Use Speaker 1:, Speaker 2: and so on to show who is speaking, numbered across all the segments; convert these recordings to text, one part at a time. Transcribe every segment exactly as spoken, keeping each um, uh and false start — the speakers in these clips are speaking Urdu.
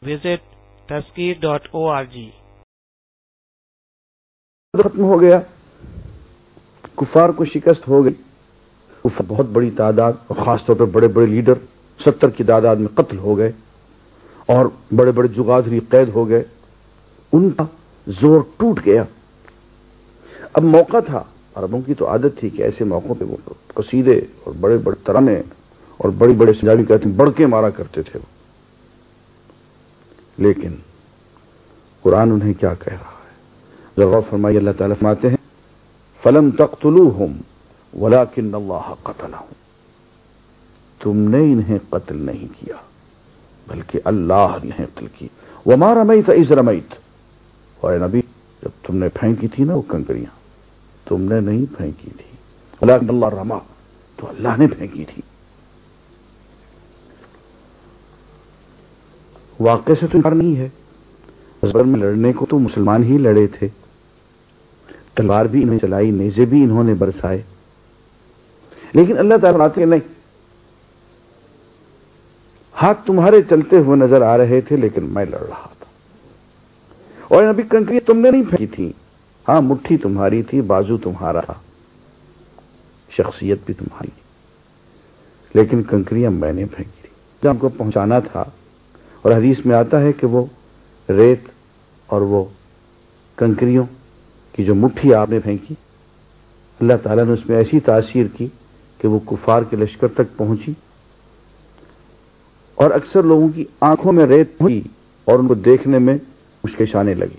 Speaker 1: visit tazkir dot org.
Speaker 2: ختم ہو گیا، کفار کو شکست ہو گئی، کفار بہت بڑی تعداد اور خاص طور پر بڑے بڑے لیڈر ستر کی تعداد میں قتل ہو گئے اور بڑے بڑے جغادری قید ہو گئے، ان کا زور ٹوٹ گیا۔ اب موقع تھا، عربوں کی تو عادت تھی کہ ایسے موقعوں پہ وہ قصیدے اور بڑے بڑے ترانے اور بڑی بڑے سنجابی کہتے ہیں بڑھ کے مارا کرتے تھے، لیکن قرآن انہیں کیا کہہ رہا ہے؟ غور فرمائیے، اللہ تعالیٰ فرماتے ہیں فَلَمْ تَقْتُلُوهُمْ وَلَكِنَّ اللَّهَ قَتَلَهُمْ، تم نے انہیں قتل نہیں کیا بلکہ اللہ نے انہیں قتل کی۔ وَمَا رَمَيْتَ إِذْ رَمَيْتَ، اور اے نبی جب تم نے پھینکی تھی نا وہ کنکریاں، تم نے نہیں پھینکی تھی، وَلَكِنَّ اللَّهَ رَمَى، تو اللہ نے پھینکی تھی۔ واقعے سے تو انکار نہیں ہے، بدر میں لڑنے کو تو مسلمان ہی لڑے تھے، تلوار بھی انہوں نے چلائی، نیزے بھی انہوں نے برسائے، لیکن اللہ تعالیٰ فرماتے ہیں نہیں، ہاتھ تمہارے چلتے ہوئے نظر آ رہے تھے لیکن میں لڑ رہا تھا۔ اور نبی کنکری تم نے نہیں پھینکی تھی، ہاں مٹھی تمہاری تھی، بازو تمہارا تھا، شخصیت بھی تمہاری تھی، لیکن کنکریاں میں نے پھینکی تھی جو ہم کو پہنچانا تھا۔ اور حدیث میں آتا ہے کہ وہ ریت اور وہ کنکریوں کی جو مٹھی آپ نے پھینکی، اللہ تعالیٰ نے اس میں ایسی تاثیر کی کہ وہ کفار کے لشکر تک پہنچی اور اکثر لوگوں کی آنکھوں میں ریت پہنچی اور ان کو دیکھنے میں مشکش آنے لگی۔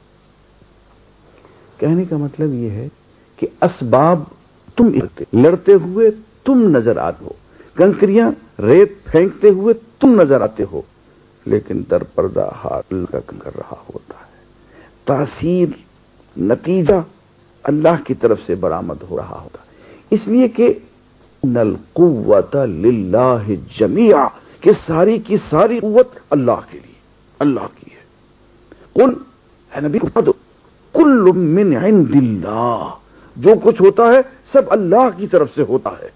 Speaker 2: کہنے کا مطلب یہ ہے کہ اسباب تم لڑتے ہوئے تم نظر آتے ہو، کنکریاں ریت پھینکتے ہوئے تم نظر آتے ہو، لیکن در پردہ ہاتھ اللہ کا کام کر رہا ہوتا ہے، تاثیر نتیجہ اللہ کی طرف سے برآمد ہو رہا ہوتا ہے۔ اس لیے کہ ان القوت للہ جمیعا، کہ ساری کی ساری قوت اللہ کے لیے، اللہ کی ہے۔ قل، اے نبی کو پڑھ دو، کل من عند اللہ، جو کچھ ہوتا ہے سب اللہ کی طرف سے ہوتا ہے۔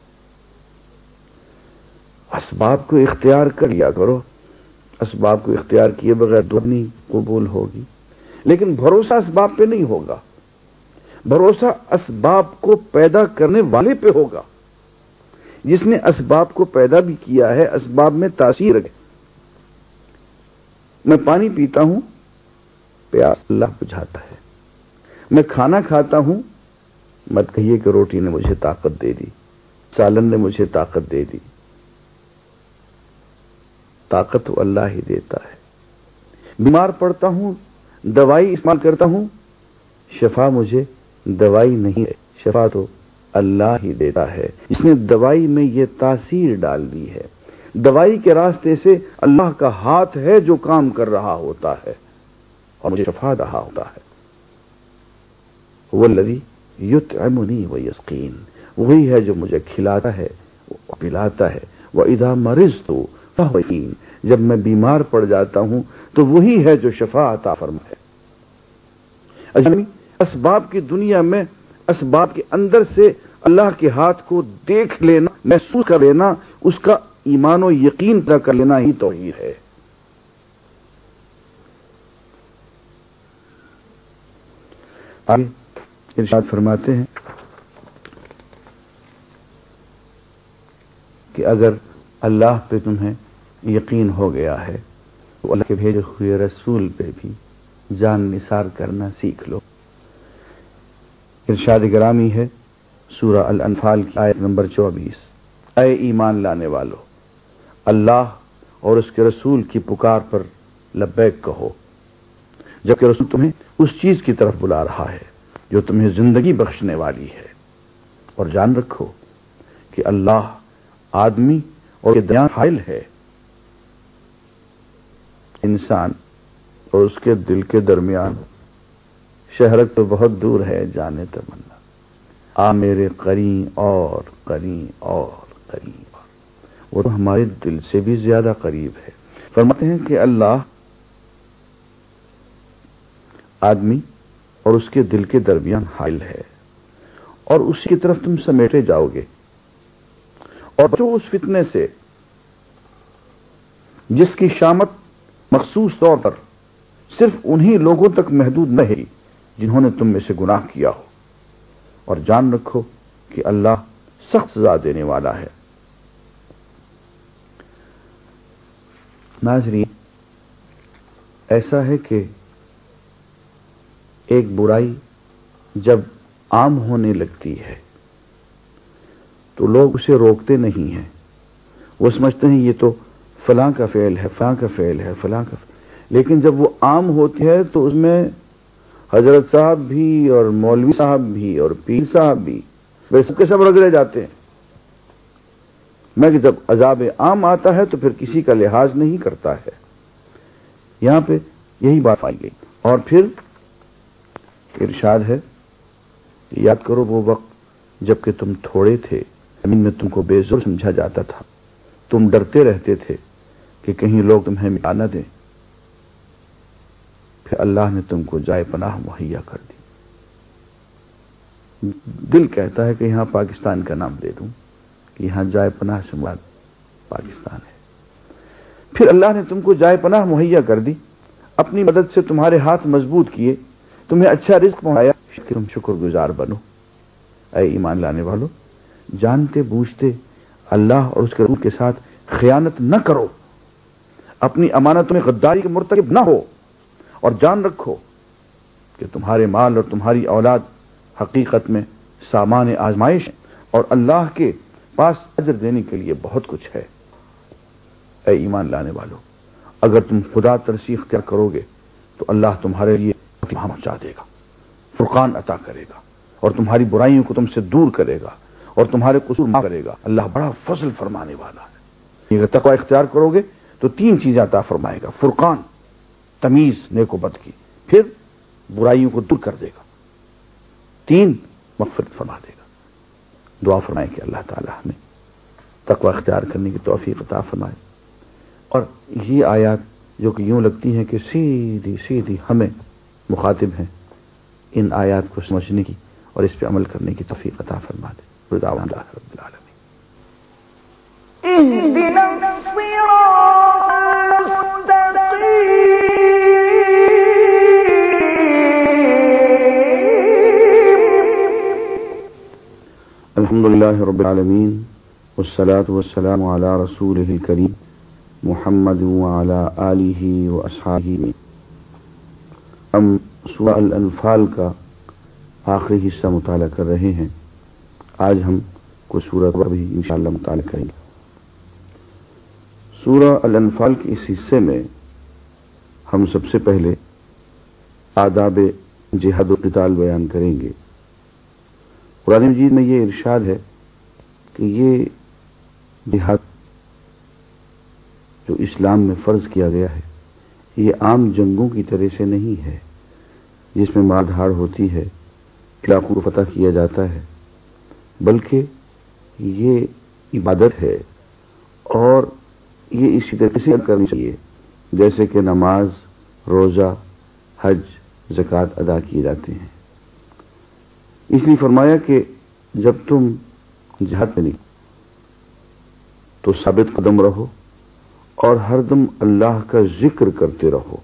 Speaker 2: اسباب کو اختیار کر لیا کرو، اسباب کو اختیار کیے بغیر دعا نہیں قبول ہوگی، لیکن بھروسہ اسباب پہ نہیں ہوگا، بھروسہ اسباب کو پیدا کرنے والے پہ ہوگا، جس نے اسباب کو پیدا بھی کیا ہے، اسباب میں تاثیر ہے۔ میں پانی پیتا ہوں، پیاس اللہ بجھاتا ہے، میں کھانا کھاتا ہوں، مت کہیے کہ روٹی نے مجھے طاقت دے دی، سالن نے مجھے طاقت دے دی، طاقت تو اللہ ہی دیتا ہے۔ بیمار پڑتا ہوں، دوائی استعمال کرتا ہوں، شفا مجھے دوائی نہیں ہے، شفا تو اللہ ہی دیتا ہے، جس نے دوائی میں یہ تاثیر ڈال دی ہے۔ دوائی کے راستے سے اللہ کا ہاتھ ہے جو کام کر رہا ہوتا ہے اور مجھے شفا رہا ہوتا ہے۔ وہ الذی یطعمنی ویسقین، وہی ہے جو مجھے کھلاتا ہے پلاتا ہے۔ وَإِذَا مَرِضْتُ فَهُوَ يَشْفِينِ، جب میں بیمار پڑ جاتا ہوں تو وہی ہے جو شفا عطا فرمائے۔ اسباب کی دنیا میں اسباب کے اندر سے اللہ کے ہاتھ کو دیکھ لینا، محسوس کر لینا، اس کا ایمان و یقین پیدا کر لینا ہی توحید ہے۔ آگے ارشاد فرماتے ہیں کہ اگر اللہ پہ تمہیں یقین ہو گیا ہے تو اللہ کے بھیجے ہوئے رسول پہ بھی جان نثار کرنا سیکھ لو۔ ارشاد گرامی ہے سورہ الانفال کی آیت نمبر چوبیس، اے ایمان لانے والو، اللہ اور اس کے رسول کی پکار پر لبیک کہو، جبکہ رسول تمہیں اس چیز کی طرف بلا رہا ہے جو تمہیں زندگی بخشنے والی ہے، اور جان رکھو کہ اللہ آدمی اور کے درمیان حائل ہے، انسان اور اس کے دل کے درمیان شہرک تو بہت دور ہے جانے تمنا، آ میرے قریب اور قریب اور قریب، وہ تو ہمارے دل سے بھی زیادہ قریب ہے۔ فرماتے ہیں کہ اللہ آدمی اور اس کے دل کے درمیان حائل ہے اور اسی کی طرف تم سمیٹے جاؤ گے، اور جو اس فتنے سے جس کی شامت مخصوص طور پر صرف انہی لوگوں تک محدود نہ ہے جنہوں نے تم میں سے گناہ کیا ہو، اور جان رکھو کہ اللہ سخت سزا دینے والا ہے۔ ناظرین، ایسا ہے کہ ایک برائی جب عام ہونے لگتی ہے تو لوگ اسے روکتے نہیں ہیں، وہ سمجھتے ہیں یہ تو فلاں کا فعل ہے، فلاں کا فعل ہے، فلاں کا فعل۔ لیکن جب وہ عام ہوتی ہے تو اس میں حضرت صاحب بھی اور مولوی صاحب بھی اور پیر صاحب بھی وہ سب کے سب رگڑے جاتے ہیں۔ میں کہ جب عذاب عام آتا ہے تو پھر کسی کا لحاظ نہیں کرتا ہے۔ یہاں پہ یہی بات پائی گئی۔ اور پھر ارشاد ہے، یاد کرو وہ وقت جب کہ تم تھوڑے تھے، زمین میں تم کو بے زور سمجھا جاتا تھا، تم ڈرتے رہتے تھے کہ کہیں لوگ تمہیں مٹا نہ دیں، پھر اللہ نے تم کو جائے پناہ مہیا کر دی۔ دل کہتا ہے کہ یہاں پاکستان کا نام دے دوں کہ یہاں جائے پناہ سے مراد پاکستان ہے۔ پھر اللہ نے تم کو جائے پناہ مہیا کر دی، اپنی مدد سے تمہارے ہاتھ مضبوط کیے، تمہیں اچھا رزق پہنچایا کہ تم شکر گزار بنو۔ اے ایمان لانے والو، جانتے بوجھتے اللہ اور اس کے رسول کے ساتھ خیانت نہ کرو، اپنی امانتوں میں غداری کے مرتکب نہ ہو، اور جان رکھو کہ تمہارے مال اور تمہاری اولاد حقیقت میں سامان آزمائش ہیں، اور اللہ کے پاس اجر دینے کے لیے بہت کچھ ہے۔ اے ایمان لانے والو، اگر تم خدا ترسی اختیار کرو گے تو اللہ تمہارے لیے وہاں پہنچا دے گا، فرقان عطا کرے گا، اور تمہاری برائیوں کو تم سے دور کرے گا، اور تمہارے قصور معاف کرے گا۔ اللہ بڑا فضل فرمانے والا ہے۔ اگر تقوی اختیار کرو گے تو تین چیزیں عطا فرمائے گا: فرقان، تمیز نیک و بد کی، پھر برائیوں کو دور کر دے گا، تین مغفرت فرما دے گا۔ دعا فرمائیں کہ اللہ تعالی ہمیں تقوی اختیار کرنے کی توفیق عطا فرمائے۔ اور یہ آیات جو کہ یوں لگتی ہیں کہ سیدھی سیدھی ہمیں مخاطب ہیں، ان آیات کو سمجھنے کی اور اس پہ عمل کرنے کی توفیق عطا فرما دے۔ دعوانا الحمد رب العالمین۔
Speaker 3: اهدنا الصراط المستقيم
Speaker 2: الحمد لله رب العالمين والصلاة والسلام على رسوله الكريم محمد وعلى آله وأصحابه۔ ہم سورہ الانفال کا آخری حصہ مطالعہ کر رہے ہیں۔ آج ہم کو سورہ بھی انشاءاللہ مطالعہ کریں گے۔ سورہ الانفال کے اس حصے میں ہم سب سے پہلے آداب جہاد و قتال بیان کریں گے۔ قرآن مجید میں یہ ارشاد ہے کہ یہ جہاد جو اسلام میں فرض کیا گیا ہے یہ عام جنگوں کی طرح سے نہیں ہے جس میں مار دھاڑ ہوتی ہے، علاقوں کو فتح کیا جاتا ہے، بلکہ یہ عبادت ہے، اور یہ اسی طرح سے کرنی چاہیے جیسے کہ نماز، روزہ، حج، زکوٰۃ ادا کیے جاتے ہیں۔ اس لیے فرمایا کہ جب تم جہاد میں نکلو تو ثابت قدم رہو اور ہر دم اللہ کا ذکر کرتے رہو،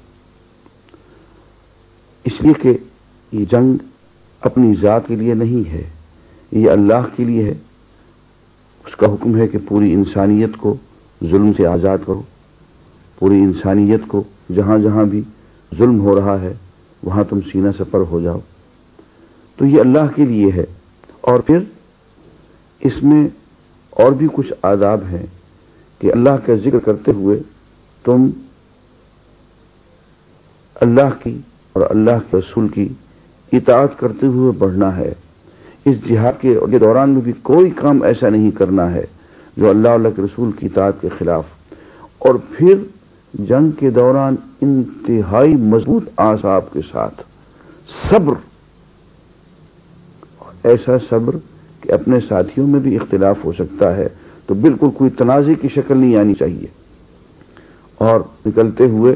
Speaker 2: اس لیے کہ یہ جنگ اپنی ذات کے لیے نہیں ہے، یہ اللہ کے لیے ہے۔ اس کا حکم ہے کہ پوری انسانیت کو ظلم سے آزاد کرو، پوری انسانیت کو جہاں جہاں بھی ظلم ہو رہا ہے وہاں تم سینہ سپر ہو جاؤ، تو یہ اللہ کے لیے ہے۔ اور پھر اس میں اور بھی کچھ آداب ہیں کہ اللہ کا ذکر کرتے ہوئے تم اللہ کی اور اللہ کے رسول کی اطاعت کرتے ہوئے بڑھنا ہے۔ اس جہاد کے دوران میں بھی کوئی کام ایسا نہیں کرنا ہے جو اللہ اور اللہ کے رسول کی اطاعت کے خلاف۔ اور پھر جنگ کے دوران انتہائی مضبوط اعصاب کے ساتھ صبر، ایسا صبر کہ اپنے ساتھیوں میں بھی اختلاف ہو سکتا ہے تو بالکل کوئی تنازع کی شکل نہیں آنی چاہیے، اور نکلتے ہوئے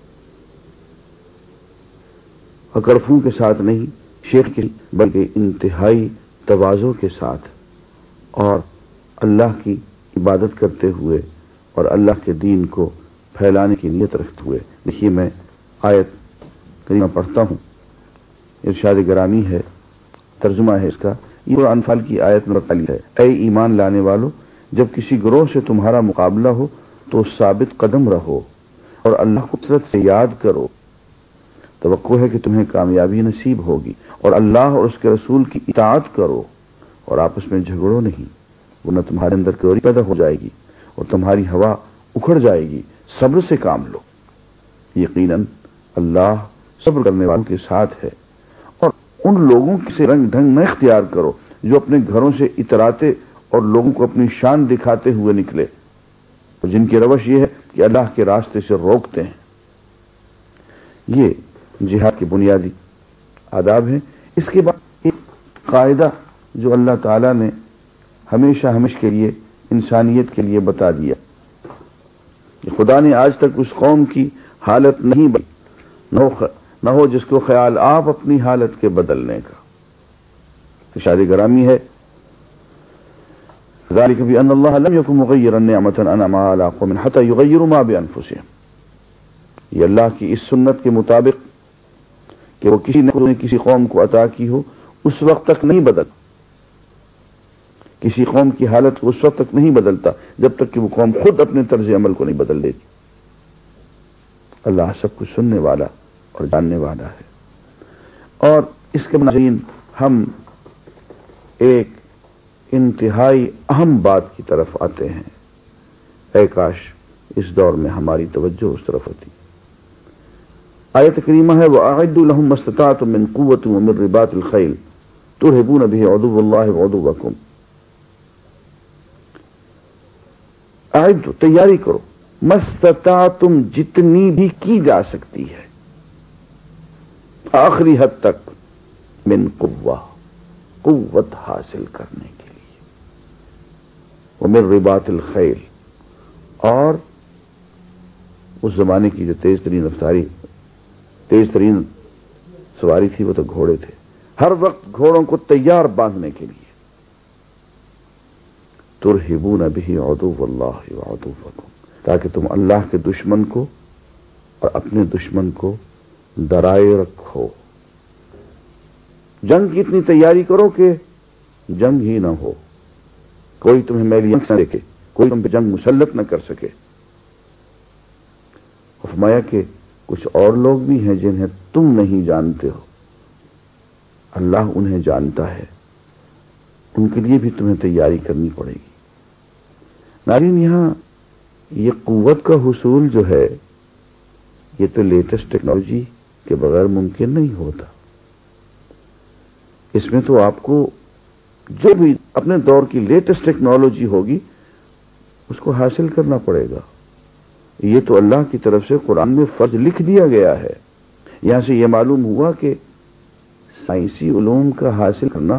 Speaker 2: اکڑفوں کے ساتھ نہیں، شیخ کے بلکہ انتہائی تواضع کے ساتھ، اور اللہ کی عبادت کرتے ہوئے اور اللہ کے دین کو پھیلانے کی نیت رکھتے ہوئے. دیکھیے میں آیت کریمہ پڑھتا ہوں. ارشاد گرامی ہے، ترجمہ ہے اس کا. یہ انفال کی آیت نمبر پہلی ہے. اے ایمان لانے والو، جب کسی گروہ سے تمہارا مقابلہ ہو تو ثابت قدم رہو اور اللہ کو کثرت سے یاد کرو. توقع ہے کہ تمہیں کامیابی نصیب ہوگی، اور اللہ اور اس کے رسول کی اطاعت کرو اور آپس میں جھگڑو نہیں، ورنہ تمہارے اندر کمزوری پیدا ہو جائے گی اور تمہاری ہوا اکھڑ جائے گی. صبر سے کام لو، یقیناً اللہ صبر کرنے والوں کے ساتھ ہے. اور ان لوگوں سے رنگ ڈھنگ نہ اختیار کرو جو اپنے گھروں سے اتراتے اور لوگوں کو اپنی شان دکھاتے ہوئے نکلے، اور جن کی روش یہ ہے کہ اللہ کے راستے سے روکتے ہیں. یہ جہاد کے بنیادی آداب ہیں. اس کے بعد ایک قاعدہ جو اللہ تعالیٰ نے ہمیشہ ہمیشہ کے لیے انسانیت کے لیے بتا دیا کہ خدا نے آج تک اس قوم کی حالت نہیں بدلی، نہ ہو جس کو خیال آپ اپنی حالت کے بدلنے کا. ارشاد گرامی ہے، ذالک بأن اللہ لم یکن مغیرا نعمۃ انعمها علی قوم حتی یغیروا ما بانفسہم. یہ اللہ کی اس سنت کے مطابق کہ وہ کسی نے کسی قوم کو عطا کی ہو اس وقت تک نہیں بدل، کسی قوم کی حالت کو اس وقت تک نہیں بدلتا جب تک کہ وہ قوم خود اپنے طرز عمل کو نہیں بدل دیتی. اللہ سب کچھ سننے والا اور جاننے والا ہے. اور اس کے ناظرین ہم ایک انتہائی اہم بات کی طرف آتے ہیں. اے کاش اس دور میں ہماری توجہ اس طرف ہوتی. آیت کریمہ ہے، وَأَعِدُّوا لَهُم مَّا اسْتَطَعْتُم مِّن قُوَّةٍ وَمِن رِّبَاطِ الْخَيْلِ تُرْهِبُونَ بِهِ عَدُوَّ اللَّهِ وَعَدُوَّكُمْ. اعدوا، تیاری کرو، مستطاعتم، جتنی بھی کی جا سکتی ہے، آخری حد تک، من قوہ، قوت حاصل کرنے کے لیے، ومن رباط الخیل، اور اس زمانے کی جو تیز ترین رفتاری تیز ترین سواری تھی وہ تو گھوڑے تھے. ہر وقت گھوڑوں کو تیار باندھنے کے لیے. ترہبون بہ عدو اللہ وعدوکم، تاکہ تم اللہ کے دشمن کو اور اپنے دشمن کو ڈرائے رکھو. جنگ کی اتنی تیاری کرو کہ جنگ ہی نہ ہو، کوئی تمہیں میلی آنکھ نہ دیکھے، کوئی تم پہ جنگ مسلط نہ کر سکے. فرمایا کہ کچھ اور لوگ بھی ہیں جنہیں تم نہیں جانتے ہو، اللہ انہیں جانتا ہے، ان کے لیے بھی تمہیں تیاری کرنی پڑے گی. ناظرین، یہاں یہ قوت کا حصول جو ہے یہ تو لیٹسٹ ٹیکنالوجی کے بغیر ممکن نہیں ہوتا. اس میں تو آپ کو جو بھی اپنے دور کی لیٹسٹ ٹیکنالوجی ہوگی اس کو حاصل کرنا پڑے گا. یہ تو اللہ کی طرف سے قرآن میں فرض لکھ دیا گیا ہے. یہاں سے یہ معلوم ہوا کہ سائنسی علوم کا حاصل کرنا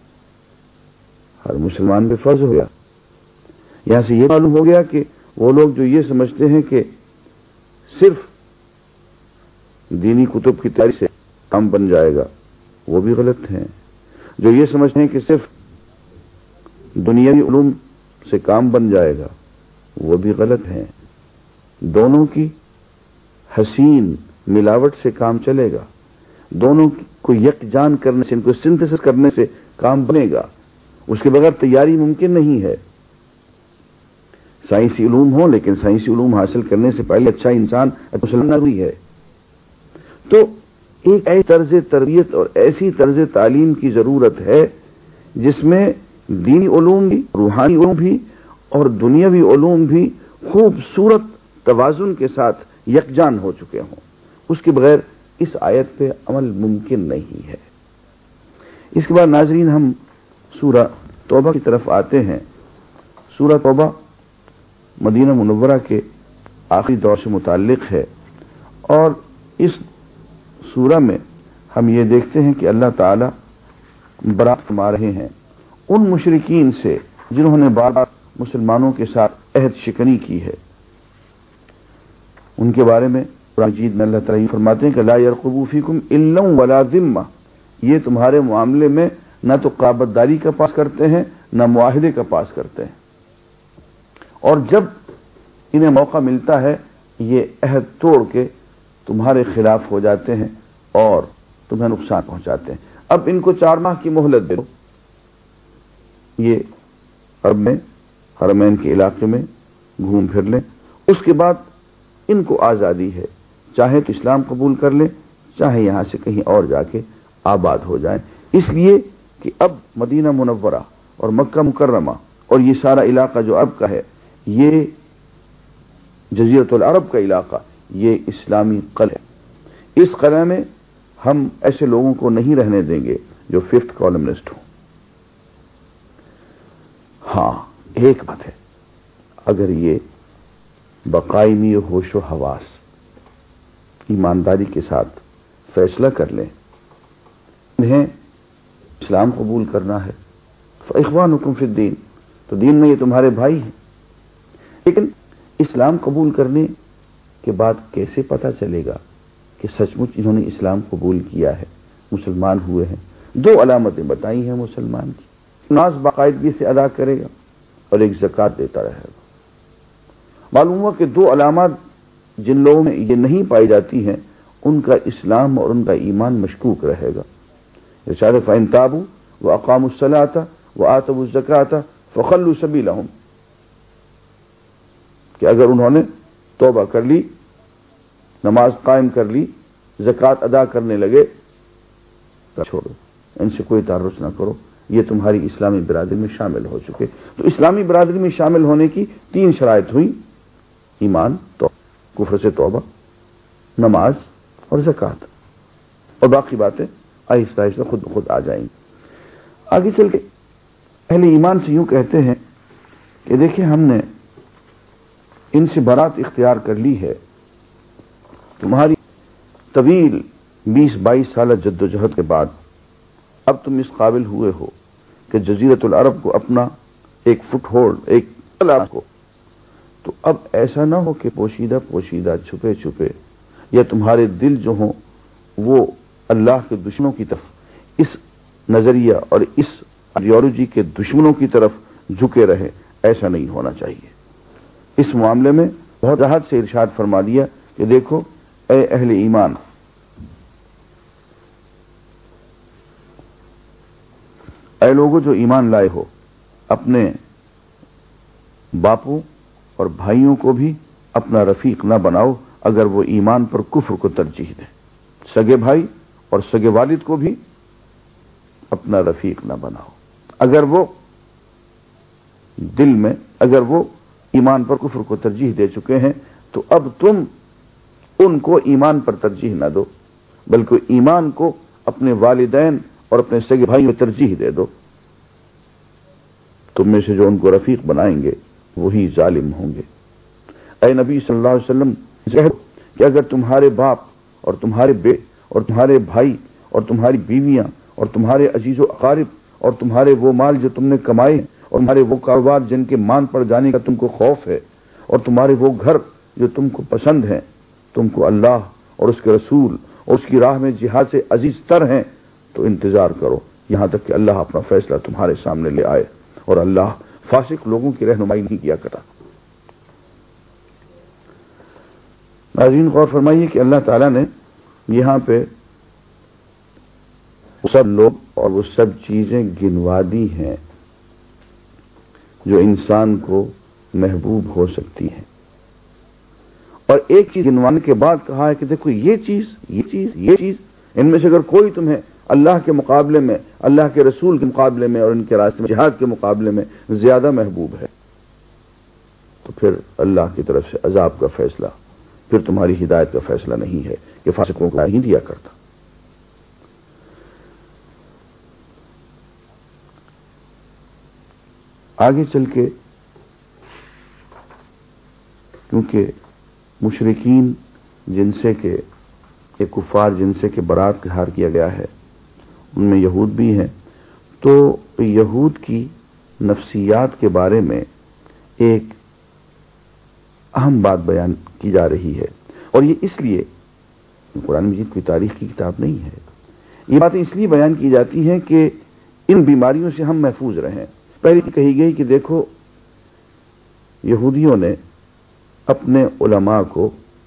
Speaker 2: ہر مسلمان پہ فرض ہو گیا. یہاں سے یہ معلوم ہو گیا کہ وہ لوگ جو یہ سمجھتے ہیں کہ صرف دینی کتب کی تیاری سے کام بن جائے گا وہ بھی غلط ہیں. جو یہ سمجھتے ہیں کہ صرف دنیاوی علوم سے کام بن جائے گا وہ بھی غلط ہیں. دونوں کی حسین ملاوٹ سے کام چلے گا، دونوں کو یکجان کرنے سے، ان کو سنتھسس کرنے سے کام بنے گا. اس کے بغیر تیاری ممکن نہیں ہے. سائنسی علوم ہوں لیکن سائنسی علوم حاصل کرنے سے پہلے اچھا انسان مسلمان ہوئی ہے. تو ایک ایسی طرز تربیت اور ایسی طرز تعلیم کی ضرورت ہے جس میں دینی علوم بھی، روحانی علوم بھی اور دنیاوی علوم بھی خوبصورت توازن کے ساتھ یکجان ہو چکے ہوں. اس کے بغیر اس آیت پہ عمل ممکن نہیں ہے. اس کے بعد ناظرین ہم سورہ توبہ کی طرف آتے ہیں. سورہ توبہ مدینہ منورہ کے آخری دور سے متعلق ہے، اور اس سورہ میں ہم یہ دیکھتے ہیں کہ اللہ تعالی برات فرما رہے ہیں ان مشرکین سے جنہوں نے بار بار مسلمانوں کے ساتھ عہد شکنی کی ہے. ان کے بارے میں قرآن مجید میں اللہ تعالی فرماتے ہیں کہ لا يرقبوا فيكم الا ولا ذمہ، یہ تمہارے معاملے میں نہ تو قرابت داری کا پاس کرتے ہیں نہ معاہدے کا پاس کرتے ہیں، اور جب انہیں موقع ملتا ہے یہ عہد توڑ کے تمہارے خلاف ہو جاتے ہیں اور تمہیں نقصان پہنچاتے ہیں. اب ان کو چار ماہ کی مہلت دے دو، یہ عرب میں حرمین کے علاقے میں گھوم پھر لیں، اس کے بعد ان کو آزادی ہے، چاہے تو اسلام قبول کر لیں، چاہے یہاں سے کہیں اور جا کے آباد ہو جائیں. اس لیے کہ اب مدینہ منورہ اور مکہ مکرمہ اور یہ سارا علاقہ جو عرب کا ہے، یہ جزیرۃ العرب کا علاقہ، یہ اسلامی قلعہ ہے. اس قلعہ میں ہم ایسے لوگوں کو نہیں رہنے دیں گے جو ففتھ کالمنسٹ ہوں. ہاں ایک بات ہے، اگر یہ بقائمی ہوش و حواس ایمانداری کے ساتھ فیصلہ کر لیں، انہیں اسلام قبول کرنا ہے، فاخوانکم فی الدین، تو دین میں یہ تمہارے بھائی ہیں. لیکن اسلام قبول کرنے کے بعد کیسے پتا چلے گا کہ سچ مچ انہوں نے اسلام قبول کیا ہے، مسلمان ہوئے ہیں؟ دو علامتیں بتائی ہیں مسلمان کی. نماز باقاعدگی سے ادا کرے گا اور ایک زکوٰۃ دیتا رہے گا. معلوم ہوا کہ دو علامات جن لوگوں میں یہ نہیں پائی جاتی ہیں ان کا اسلام اور ان کا ایمان مشکوک رہے گا. ارشاد فإن تابوا وأقاموا الصلاة وآتوا الزکاة فخلوا سبیلہم، کہ اگر انہوں نے توبہ کر لی، نماز قائم کر لی، زکوٰۃ ادا کرنے لگے، تو چھوڑو، ان سے کوئی تعرض نہ کرو، یہ تمہاری اسلامی برادری میں شامل ہو چکے. تو اسلامی برادری میں شامل ہونے کی تین شرائط ہوئی: ایمان، تو کفر سے توبہ، نماز اور زکوٰۃ، اور باقی باتیں آہستہ آہستہ خود بخود آ جائیں گی. آگے چل کے اہل ایمان سے یوں کہتے ہیں کہ دیکھیں ہم نے ان سے برات اختیار کر لی ہے، تمہاری طویل بیس بائیس سالہ جد و جہد کے بعد اب تم اس قابل ہوئے ہو کہ جزیرۃ العرب کو اپنا ایک فٹ ہولڈ، ایک قلعہ کو، تو اب ایسا نہ ہو کہ پوشیدہ پوشیدہ چھپے چھپے یا تمہارے دل جو ہوں وہ اللہ کے دشمنوں کی طرف، اس نظریہ اور اس آئیڈیالوجی کے دشمنوں کی طرف جھکے رہے. ایسا نہیں ہونا چاہیے. اس معاملے میں بہت راحت سے ارشاد فرما دیا کہ دیکھو اے اہل ایمان، اے لوگوں جو ایمان لائے ہو، اپنے باپوں اور بھائیوں کو بھی اپنا رفیق نہ بناؤ اگر وہ ایمان پر کفر کو ترجیح دیں. سگے بھائی اور سگے والد کو بھی اپنا رفیق نہ بناؤ اگر وہ دل میں، اگر وہ ایمان پر کفر کو ترجیح دے چکے ہیں. تو اب تم ان کو ایمان پر ترجیح نہ دو بلکہ ایمان کو اپنے والدین اور اپنے سگے بھائیوں میں ترجیح دے دو. تم میں سے جو ان کو رفیق بنائیں گے وہی ظالم ہوں گے. اے نبی صلی اللہ علیہ وسلم کہو کہ اگر تمہارے باپ اور تمہارے بیٹے اور تمہارے بھائی اور تمہاری بیویاں اور تمہارے عزیز و اقارب اور تمہارے وہ مال جو تم نے کمائے اور تمہارے وہ کاروبار جن کے مان پڑ جانے کا تم کو خوف ہے اور تمہارے وہ گھر جو تم کو پسند ہیں، تم کو اللہ اور اس کے رسول اور اس کی راہ میں جہاد سے عزیز تر ہیں، تو انتظار کرو یہاں تک کہ اللہ اپنا فیصلہ تمہارے سامنے لے آئے. اور اللہ فاسق لوگوں کی رہنمائی نہیں کیا کرتا. ناظرین غور فرمائیے کہ اللہ تعالیٰ نے یہاں پہ سب لوگ اور وہ سب چیزیں گنوا دی ہیں جو انسان کو محبوب ہو سکتی ہیں، اور ایک چیز گنوانے کے بعد کہا ہے کہ دیکھو یہ چیز یہ چیز یہ چیز ان میں سے اگر کوئی تمہیں اللہ کے مقابلے میں، اللہ کے رسول کے مقابلے میں اور ان کے راستے میں جہاد کے مقابلے میں زیادہ محبوب ہے، تو پھر اللہ کی طرف سے عذاب کا فیصلہ، پھر تمہاری ہدایت کا فیصلہ نہیں ہے کہ فاسقوں کو نہیں دیا کرتا. آگے چل کے کیونکہ مشرکین جن سے کہ یہ کفار جن سے کہ برات اظہار کیا گیا ہے ان میں یہود بھی ہیں، تو یہود کی نفسیات کے بارے میں ایک اہم بات بیان کی جا رہی ہے. اور یہ اس لیے قرآن مجید کوئی تاریخ کی کتاب نہیں ہے، یہ باتیں اس لیے بیان کی جاتی ہیں کہ ان بیماریوں سے ہم محفوظ رہیں. پہلے کہی گئی کہ دیکھو یہودیوں نے اپنے علماء کو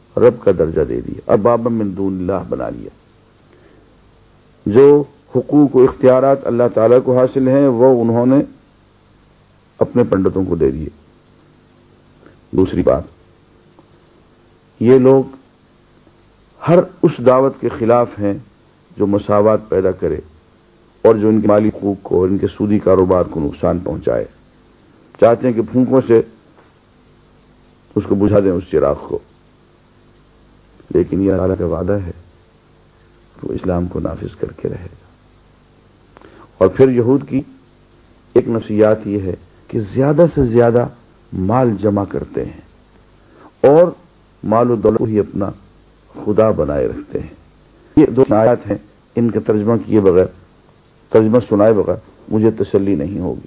Speaker 2: رب کا درجہ دے دیا، ارباب من دون اللہ بنا لیا۔ جو حقوق و اختیارات اللہ تعالیٰ کو حاصل ہیں وہ انہوں نے اپنے پنڈتوں کو دے دیے۔ دوسری بات، یہ لوگ ہر اس دعوت کے خلاف ہیں جو مساوات پیدا کرے اور جو ان کے مالی حقوق کو اور ان کے سودی کاروبار کو نقصان پہنچائے۔ چاہتے ہیں کہ پھونکوں سے اس کو بجھا دیں اس چراغ کو، لیکن یہ اللہ کا وعدہ ہے کہ وہ اسلام کو نافذ کر کے رہے گا۔ اور پھر یہود کی ایک نفسیات یہ ہے کہ زیادہ سے زیادہ مال جمع کرتے ہیں اور مال و دولت کو ہی اپنا خدا بنائے رکھتے ہیں۔ یہ دو آیات ہیں، ان کا ترجمہ کیے بغیر، ترجمہ سنائے بغیر مجھے تسلی نہیں ہوگی۔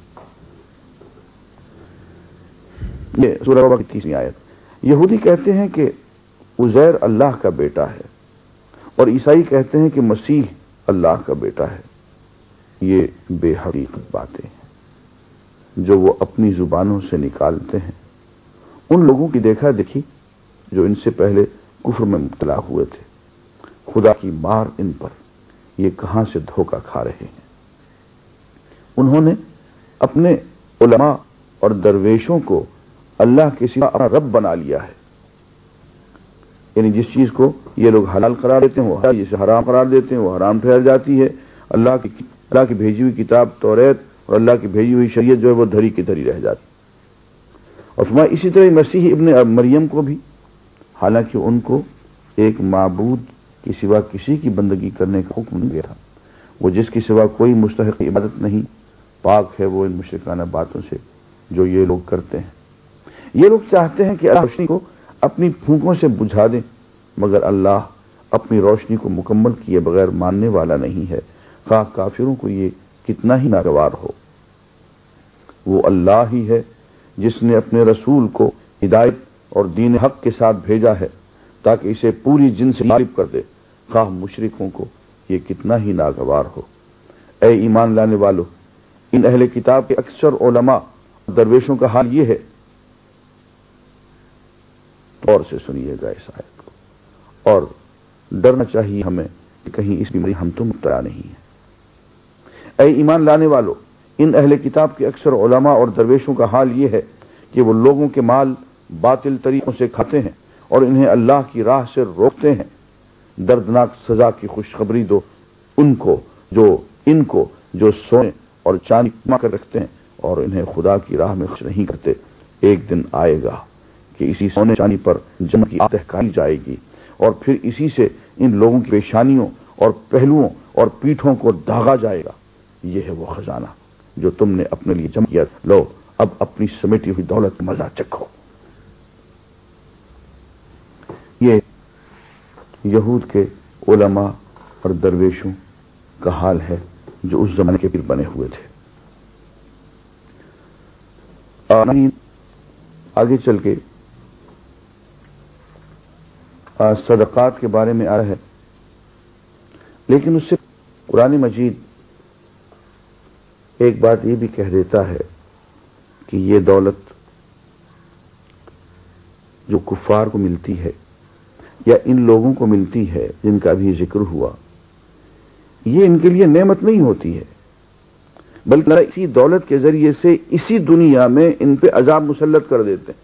Speaker 2: یہ سورہ توبہ کی تیسری آیت۔ یہودی کہتے ہیں کہ عزیر اللہ کا بیٹا ہے اور عیسائی کہتے ہیں کہ مسیح اللہ کا بیٹا ہے۔ یہ بے حقیقت باتیں ہیں جو وہ اپنی زبانوں سے نکالتے ہیں۔ ان لوگوں کی دیکھا دیکھی جو ان سے پہلے کفر میں مبتلا ہوئے تھے، خدا کی مار ان پر، یہ کہاں سے دھوکہ کھا رہے ہیں۔ انہوں نے اپنے علماء اور درویشوں کو اللہ کے سوا اپنا رب بنا لیا ہے، یعنی جس چیز کو یہ لوگ حلال قرار دیتے ہیں وہ حلال، جسے حرام قرار دیتے ہیں وہ حرام ٹھہر جاتی ہے۔ اللہ کی اللہ کی بھیجی ہوئی کتاب توریت اور اللہ کی بھیجی ہوئی شریعت جو ہے وہ دھری کی دھری رہ جاتی۔ اور فرمایا اسی طرح مسیح ابن مریم کو بھی، حالانکہ ان کو ایک معبود کے سوا کسی کی بندگی کرنے کا حکم نہیں دیا تھا، وہ جس کے سوا کوئی مستحق عبادت نہیں، پاک ہے وہ ان مشرکانہ باتوں سے جو یہ لوگ کرتے ہیں۔ یہ لوگ چاہتے ہیں کہ اللہ روشنی کو اپنی پھونکوں سے بجھا دیں، مگر اللہ اپنی روشنی کو مکمل کیے بغیر ماننے والا نہیں ہے، خواہ کافروں کو یہ کتنا ہی ناگوار ہو۔ وہ اللہ ہی ہے جس نے اپنے رسول کو ہدایت اور دین حق کے ساتھ بھیجا ہے تاکہ اسے پوری جن سے غالب کر دے، خواہ مشرکوں کو یہ کتنا ہی ناگوار ہو۔ اے ایمان لانے والو، ان اہل کتاب کے اکثر علماء اور درویشوں کا حال یہ ہے، غور سے سنیے گا اس آیت کو، اور ڈرنا چاہیے ہمیں کہ کہیں اس بیماری ہم تم مبتلا نہیں ہیں۔ اے ایمان لانے والو، ان اہل کتاب کے اکثر علماء اور درویشوں کا حال یہ ہے کہ وہ لوگوں کے مال باطل طریقوں سے کھاتے ہیں اور انہیں اللہ کی راہ سے روکتے ہیں۔ دردناک سزا کی خوشخبری دو ان کو جو ان کو جو سونے اور چاندی جمع کر رکھتے ہیں اور انہیں خدا کی راہ میں خرچ نہیں کرتے۔ ایک دن آئے گا کہ اسی سونے چاندی پر جمع کی آتش کھائی جائے گی اور پھر اسی سے ان لوگوں کی پیشانیوں اور پہلوؤں اور پیٹھوں کو داغا جائے گا۔ یہ ہے وہ خزانہ جو تم نے اپنے لیے جمع کیا، لو اب اپنی سمیٹی ہوئی دولت کا مزہ چکھو۔ یہ یہود کے علماء اور درویشوں کا حال ہے جو اس زمانے کے پیر بنے ہوئے تھے۔ آگے چل کے صدقات کے بارے میں آیا ہے، لیکن اس سے قرآن مجید ایک بات یہ بھی کہہ دیتا ہے کہ یہ دولت جو کفار کو ملتی ہے یا ان لوگوں کو ملتی ہے جن کا بھی ذکر ہوا، یہ ان کے لیے نعمت نہیں ہوتی ہے، بلکہ اللہ اسی دولت کے ذریعے سے اسی دنیا میں ان پہ عذاب مسلط کر دیتے ہیں۔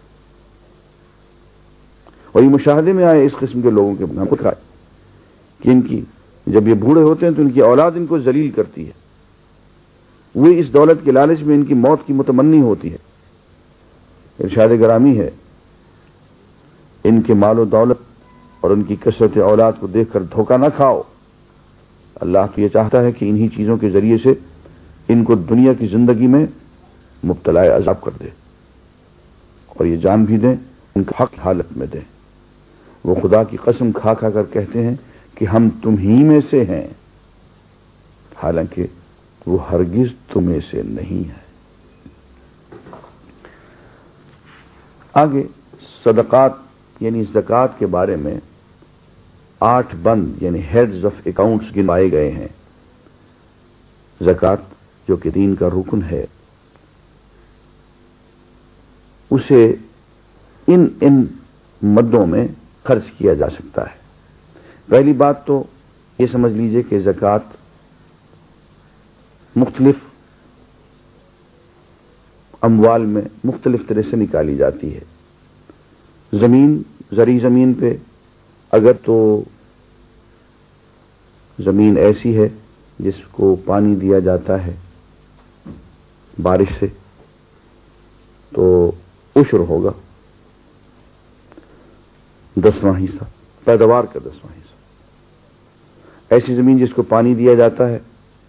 Speaker 2: اور یہ مشاہدے میں آئے اس قسم کے لوگوں کے نام کو کھائے کہ ان کی جب یہ بوڑھے ہوتے ہیں تو ان کی اولاد ان کو ذلیل کرتی ہے، وہ اس دولت کے لالچ میں ان کی موت کی متمنی ہوتی ہے۔ ارشاد گرامی ہے، ان کے مال و دولت اور ان کی کثرت اولاد کو دیکھ کر دھوکہ نہ کھاؤ، اللہ تو یہ چاہتا ہے کہ انہی چیزوں کے ذریعے سے ان کو دنیا کی زندگی میں مبتلا عذاب کر دے اور یہ جان بھی دیں، ان کا حق حالت میں دیں۔ وہ خدا کی قسم کھا کھا کر کہتے ہیں کہ ہم تم ہی میں سے ہیں، حالانکہ وہ ہرگز تمہیں سے نہیں ہے۔ آگے صدقات یعنی زکوٰۃ کے بارے میں آٹھ بند یعنی ہیڈز آف اکاؤنٹس گنوائے گئے ہیں۔ زکوٰۃ جو کہ دین کا رکن ہے، اسے ان ان مدوں میں خرچ کیا جا سکتا ہے۔ پہلی بات تو یہ سمجھ لیجئے کہ زکوٰۃ مختلف اموال میں مختلف طرح سے نکالی جاتی ہے۔ زمین، زرعی زمین پہ اگر تو زمین ایسی ہے جس کو پانی دیا جاتا ہے بارش سے، تو عشر ہوگا، دسواں حصہ، پیداوار کا دسواں حصہ۔ ایسی زمین جس کو پانی دیا جاتا ہے،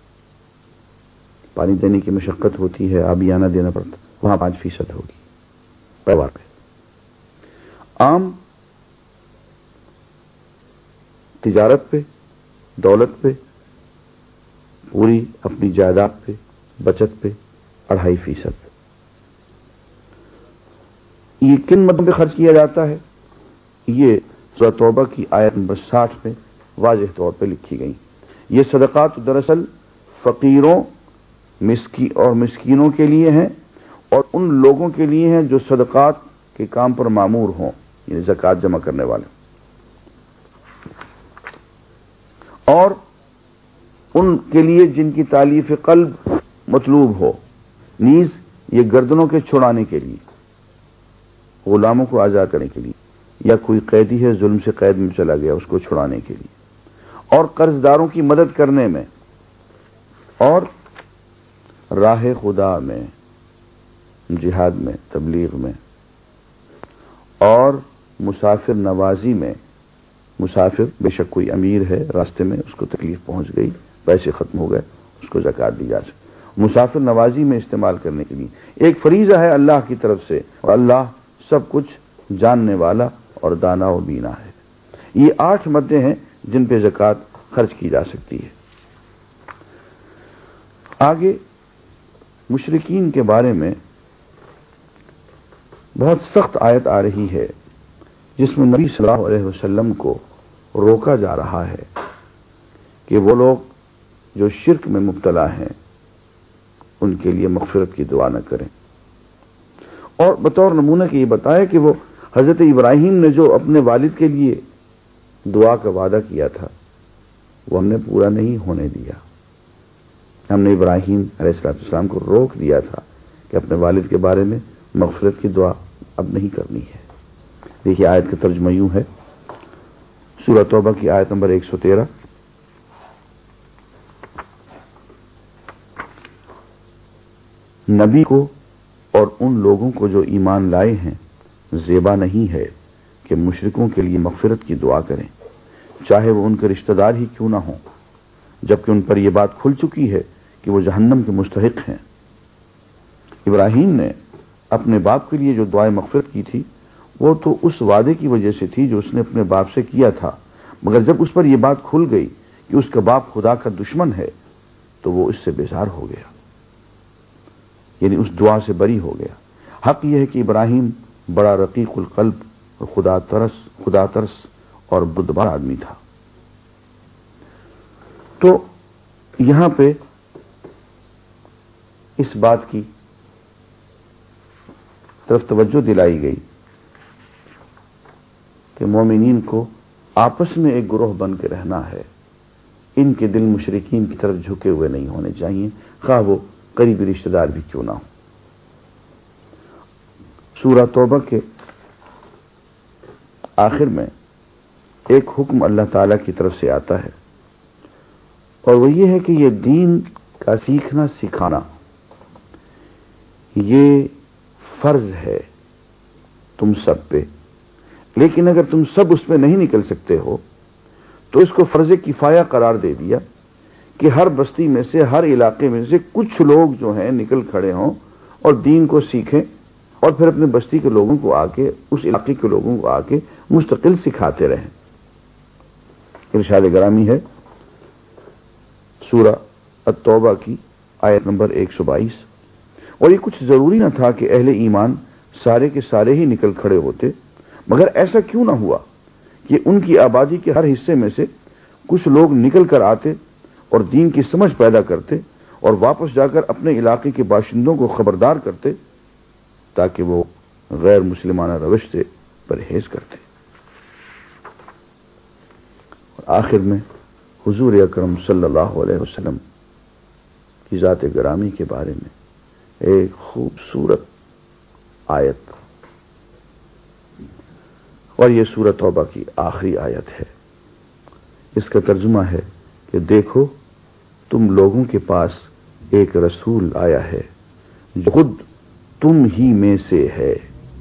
Speaker 2: پانی دینے کی مشقت ہوتی ہے، آبیانہ دینا پڑتا، وہاں پانچ فیصد ہوگی پیداوار پہ۔ عام تجارت پہ، دولت پہ، پوری اپنی جائیداد پہ، بچت پہ اڑھائی فیصد۔ یہ کن مدوں پہ خرچ کیا جاتا ہے؟ یہ سورہ توبہ کی آیت نمبر ساٹھ میں واضح طور پہ لکھی گئی۔ یہ صدقات دراصل فقیروں مسکی اور مسکینوں کے لیے ہیں اور ان لوگوں کے لیے ہیں جو صدقات کے کام پر مامور ہوں، یعنی زکوٰۃ جمع کرنے والے، اور ان کے لیے جن کی تالیف قلب مطلوب ہو، نیز یہ گردنوں کے چھڑانے کے لیے، غلاموں کو آزاد کرنے کے لیے، یا کوئی قیدی ہے ظلم سے قید میں چلا گیا اس کو چھڑانے کے لیے، اور قرض داروں کی مدد کرنے میں، اور راہ خدا میں، جہاد میں، تبلیغ میں، اور مسافر نوازی میں۔ مسافر بے شک کوئی امیر ہے، راستے میں اس کو تکلیف پہنچ گئی، پیسے ختم ہو گئے، اس کو زکوٰۃ دی جا سکتی، مسافر نوازی میں استعمال کرنے کے لیے ایک فریضہ ہے اللہ کی طرف سے، اور اللہ سب کچھ جاننے والا اور دانا و بینا ہے۔ یہ آٹھ مدیں ہیں جن پہ زکوٰۃ خرچ کی جا سکتی ہے۔ آگے مشرکین کے بارے میں بہت سخت آیت آ رہی ہے جس میں نبی صلی اللہ علیہ وسلم کو روکا جا رہا ہے کہ وہ لوگ جو شرک میں مبتلا ہیں ان کے لیے مغفرت کی دعا نہ کریں، اور بطور نمونہ کہ یہ بتایا کہ وہ حضرت ابراہیم نے جو اپنے والد کے لیے دعا کا وعدہ کیا تھا وہ ہم نے پورا نہیں ہونے دیا۔ ہم نے ابراہیم علیہ السلام کو روک دیا تھا کہ اپنے والد کے بارے میں مغفرت کی دعا اب نہیں کرنی ہے۔ دیکھیے آیت کا ترجمہ یوں ہے، سورہ توبہ کی آیت نمبر ایک سو تیرہ، نبی کو اور ان لوگوں کو جو ایمان لائے ہیں زیبا نہیں ہے کہ مشرکوں کے لیے مغفرت کی دعا کریں، چاہے وہ ان کے رشتہ دار ہی کیوں نہ ہوں، جبکہ ان پر یہ بات کھل چکی ہے کہ وہ جہنم کے مستحق ہیں۔ ابراہیم نے اپنے باپ کے لیے جو دعائیں مغفرت کی تھی وہ تو اس وعدے کی وجہ سے تھی جو اس نے اپنے باپ سے کیا تھا، مگر جب اس پر یہ بات کھل گئی کہ اس کا باپ خدا کا دشمن ہے تو وہ اس سے بیزار ہو گیا، یعنی اس دعا سے بری ہو گیا۔ حق یہ ہے کہ ابراہیم بڑا رقیق القلب اور خدا ترس خدا ترس اور بردبار آدمی تھا۔ تو یہاں پہ اس بات کی طرف توجہ دلائی گئی کہ مومنین کو آپس میں ایک گروہ بن کے رہنا ہے، ان کے دل مشرکین کی طرف جھکے ہوئے نہیں ہونے چاہیے، خواہ وہ قریبی رشتہ دار بھی کیوں نہ ہو۔ سورہ توبہ کے آخر میں ایک حکم اللہ تعالی کی طرف سے آتا ہے، اور وہ یہ ہے کہ یہ دین کا سیکھنا سکھانا یہ فرض ہے تم سب پہ، لیکن اگر تم سب اس پہ نہیں نکل سکتے ہو تو اس کو فرض کفایہ قرار دے دیا کہ ہر بستی میں سے، ہر علاقے میں سے کچھ لوگ جو ہیں نکل کھڑے ہوں اور دین کو سیکھیں، اور پھر اپنے بستی کے لوگوں کو آ کے، اس علاقے کے لوگوں کو آ کے مستقل سکھاتے رہیں۔ ارشاد گرامی ہے سورہ التوبہ کی آیت نمبر ایک سو بائیس، اور یہ کچھ ضروری نہ تھا کہ اہل ایمان سارے کے سارے ہی نکل کھڑے ہوتے، مگر ایسا کیوں نہ ہوا کہ ان کی آبادی کے ہر حصے میں سے کچھ لوگ نکل کر آتے اور دین کی سمجھ پیدا کرتے اور واپس جا کر اپنے علاقے کے باشندوں کو خبردار کرتے تاکہ وہ غیر مسلمانہ روش سے پرہیز کرتے۔ آخر میں حضور اکرم صلی اللہ علیہ وسلم کی ذات گرامی کے بارے میں ایک خوبصورت آیت، اور یہ سورۃ توبہ کی آخری آیت ہے۔ اس کا ترجمہ ہے کہ دیکھو تم لوگوں کے پاس ایک رسول آیا ہے جو خود تم ہی میں سے ہے،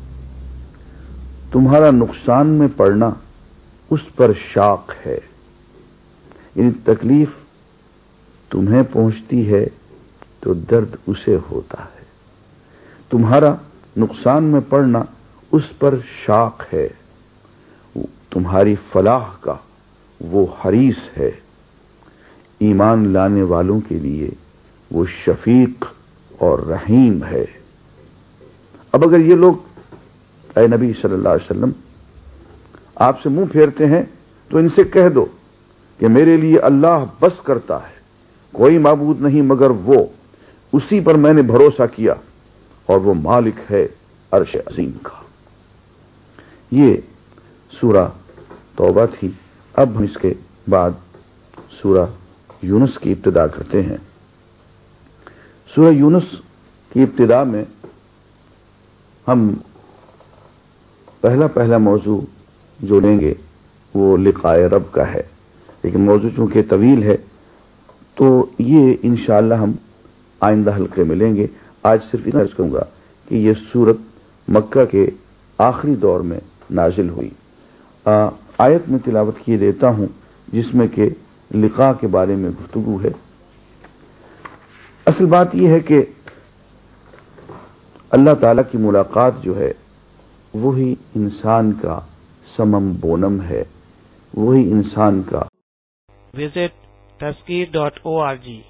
Speaker 2: تمہارا نقصان میں پڑنا اس پر شاق ہے، یعنی تکلیف تمہیں پہنچتی ہے تو درد اسے ہوتا ہے، تمہارا نقصان میں پڑنا اس پر شاق ہے، تمہاری فلاح کا وہ حریص ہے، ایمان لانے والوں کے لیے وہ شفیق اور رحیم ہے۔ اب اگر یہ لوگ اے نبی صلی اللہ علیہ وسلم آپ سے منہ پھیرتے ہیں تو ان سے کہہ دو کہ میرے لیے اللہ بس کرتا ہے، کوئی معبود نہیں مگر وہ، اسی پر میں نے بھروسہ کیا اور وہ مالک ہے عرش عظیم کا۔ یہ سورہ توبہ تھی۔ اب ہم اس کے بعد سورہ یونس کی ابتدا کرتے ہیں۔ سورہ یونس کی ابتدا میں ہم پہلا پہلا موضوع جو لیں گے وہ لقائے رب کا ہے، لیکن موضوع چونکہ طویل ہے تو یہ انشاءاللہ ہم آئندہ حلقے میں لیں گے۔ آج صرف اتنا عرض کروں گا کہ یہ سورت مکہ کے آخری دور میں نازل ہوئی۔ آ, آیت میں تلاوت کیے دیتا ہوں جس میں کہ لقاء کے بارے میں گفتگو ہے۔ اصل بات یہ ہے کہ اللہ تعالی کی ملاقات جو ہے وہی انسان کا سمم بونم ہے، وہی انسان کا
Speaker 1: Visit taskir dot org